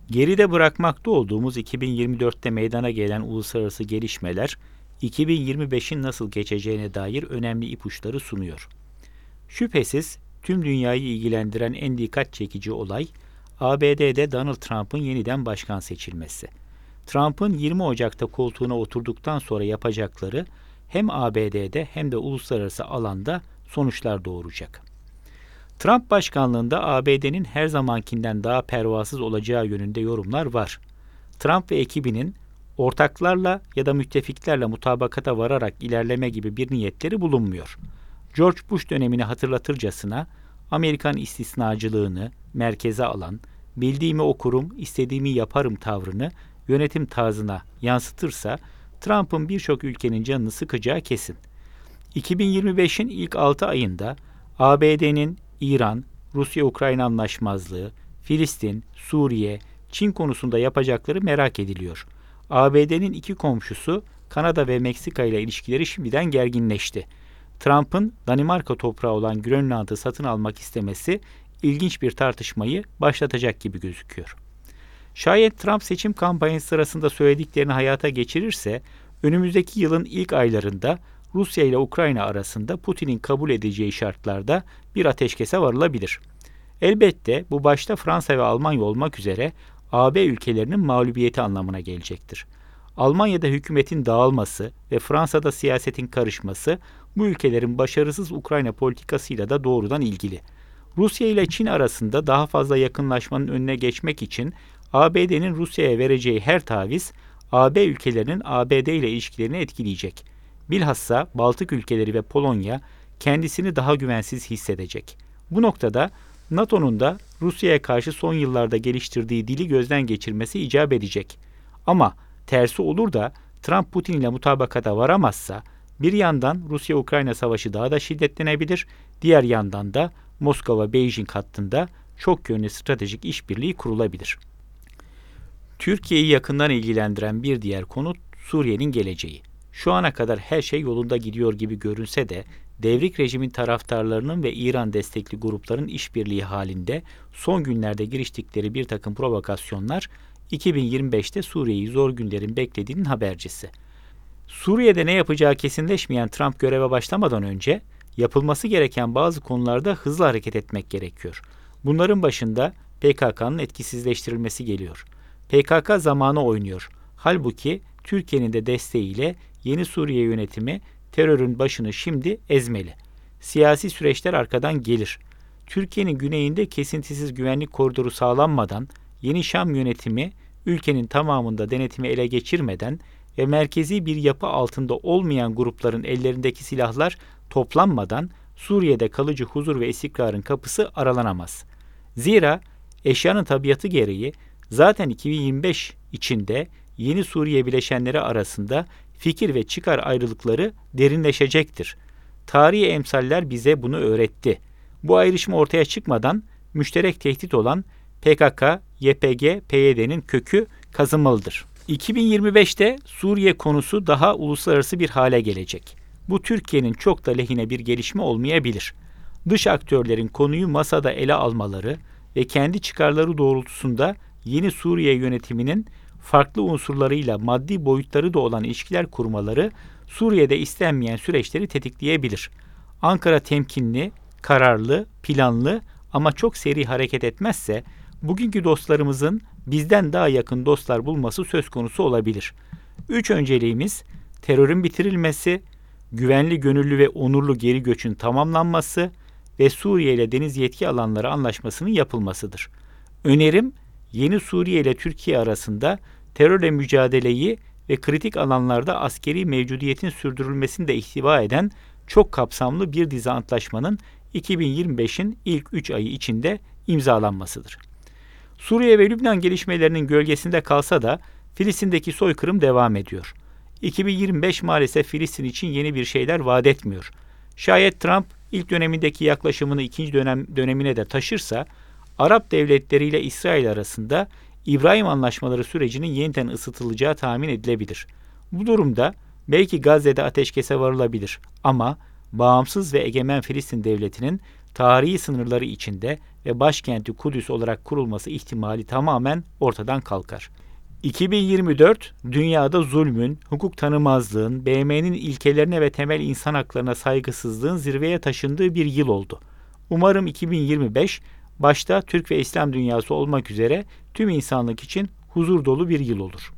Geride bırakmakta olduğumuz 2024'te meydana gelen uluslararası gelişmeler, 2025'in nasıl geçeceğine dair önemli ipuçları sunuyor. Şüphesiz tüm dünyayı ilgilendiren en dikkat çekici olay, ABD'de Donald Trump'ın yeniden başkan seçilmesi. Trump'ın 20 Ocak'ta koltuğuna oturduktan sonra yapacakları hem ABD'de hem de uluslararası alanda sonuçlar doğuracak. Trump başkanlığında ABD'nin her zamankinden daha pervasız olacağı yönünde yorumlar var. Trump ve ekibinin ortaklarla ya da müttefiklerle mutabakata vararak ilerleme gibi bir niyetleri bulunmuyor. George Bush dönemini hatırlatırcasına Amerikan istisnacılığını merkeze alan, bildiğimi okurum, istediğimi yaparım tavrını yönetim tarzına yansıtırsa Trump'ın birçok ülkenin canını sıkacağı kesin. 2025'in ilk 6 ayında ABD'nin İran, Rusya-Ukrayna anlaşmazlığı, Filistin, Suriye, Çin konusunda yapacakları merak ediliyor. ABD'nin iki komşusu Kanada ve Meksika ile ilişkileri şimdiden gerginleşti. Trump'ın Danimarka toprağı olan Grönland'ı satın almak istemesi ilginç bir tartışmayı başlatacak gibi gözüküyor. Şayet Trump seçim kampanyası sırasında söylediklerini hayata geçirirse, önümüzdeki yılın ilk aylarında Rusya ile Ukrayna arasında Putin'in kabul edeceği şartlarda bir ateşkese varılabilir. Elbette bu başta Fransa ve Almanya olmak üzere AB ülkelerinin mağlubiyeti anlamına gelecektir. Almanya'da hükümetin dağılması ve Fransa'da siyasetin karışması bu ülkelerin başarısız Ukrayna politikasıyla da doğrudan ilgili. Rusya ile Çin arasında daha fazla yakınlaşmanın önüne geçmek için ABD'nin Rusya'ya vereceği her taviz AB ülkelerinin ABD ile ilişkilerini etkileyecek. Bilhassa Baltık ülkeleri ve Polonya kendisini daha güvensiz hissedecek. Bu noktada NATO'nun da Rusya'ya karşı son yıllarda geliştirdiği dili gözden geçirmesi icap edecek. Ama tersi olur da Trump Putin ile mutabakata varamazsa bir yandan Rusya-Ukrayna savaşı daha da şiddetlenebilir, diğer yandan da Moskova-Beijing hattında çok yönlü stratejik işbirliği kurulabilir. Türkiye'yi yakından ilgilendiren bir diğer konu Suriye'nin geleceği. Şu ana kadar her şey yolunda gidiyor gibi görünse de devrik rejimin taraftarlarının ve İran destekli grupların işbirliği halinde son günlerde giriştikleri bir takım provokasyonlar 2025'te Suriye'yi zor günlerin beklediğinin habercisi. Suriye'de ne yapacağı kesinleşmeyen Trump göreve başlamadan önce yapılması gereken bazı konularda hızlı hareket etmek gerekiyor. Bunların başında PKK'nın etkisizleştirilmesi geliyor. PKK zamanı oynuyor. Halbuki Türkiye'nin de desteğiyle yeni Suriye yönetimi terörün başını şimdi ezmeli. Siyasi süreçler arkadan gelir. Türkiye'nin güneyinde kesintisiz güvenlik koridoru sağlanmadan yeni Şam yönetimi ülkenin tamamında denetimi ele geçirmeden ve merkezi bir yapı altında olmayan grupların ellerindeki silahlar toplanmadan Suriye'de kalıcı huzur ve istikrarın kapısı aralanamaz. Zira eşyanın tabiatı gereği zaten 2025 içinde yeni Suriye bileşenleri arasında fikir ve çıkar ayrılıkları derinleşecektir. Tarihi emsaller bize bunu öğretti. Bu ayrışma ortaya çıkmadan müşterek tehdit olan PKK, YPG, PYD'nin kökü kazınmalıdır. 2025'te Suriye konusu daha uluslararası bir hale gelecek. Bu Türkiye'nin çok da lehine bir gelişme olmayabilir. Dış aktörlerin konuyu masada ele almaları ve kendi çıkarları doğrultusunda yeni Suriye yönetiminin farklı unsurlarıyla maddi boyutları da olan ilişkiler kurmaları Suriye'de istenmeyen süreçleri tetikleyebilir. Ankara temkinli, kararlı, planlı ama çok seri hareket etmezse bugünkü dostlarımızın bizden daha yakın dostlar bulması söz konusu olabilir. 3 önceliğimiz terörün bitirilmesi, güvenli, gönüllü ve onurlu geri göçün tamamlanması ve Suriye ile deniz yetki alanları anlaşmasının yapılmasıdır. Önerim yeni Suriye ile Türkiye arasında terörle mücadeleyi ve kritik alanlarda askeri mevcudiyetin sürdürülmesini de ihtiva eden çok kapsamlı bir dizi antlaşmanın 2025'in ilk 3 ayı içinde imzalanmasıdır. Suriye ve Lübnan gelişmelerinin gölgesinde kalsa da Filistin'deki soykırım devam ediyor. 2025 maalesef Filistin için yeni bir şeyler vaat etmiyor. Şayet Trump ilk dönemindeki yaklaşımını ikinci dönemine de taşırsa, Arap devletleri ile İsrail arasında İbrahim Anlaşmaları sürecinin yeniden ısıtılacağı tahmin edilebilir. Bu durumda belki Gazze'de ateşkese varılabilir ama bağımsız ve egemen Filistin devletinin tarihi sınırları içinde ve başkenti Kudüs olarak kurulması ihtimali tamamen ortadan kalkar. 2024, dünyada zulmün, hukuk tanımazlığın, BM'nin ilkelerine ve temel insan haklarına saygısızlığın zirveye taşındığı bir yıl oldu. Umarım 2025, başta Türk ve İslam dünyası olmak üzere tüm insanlık için huzur dolu bir yıl olur.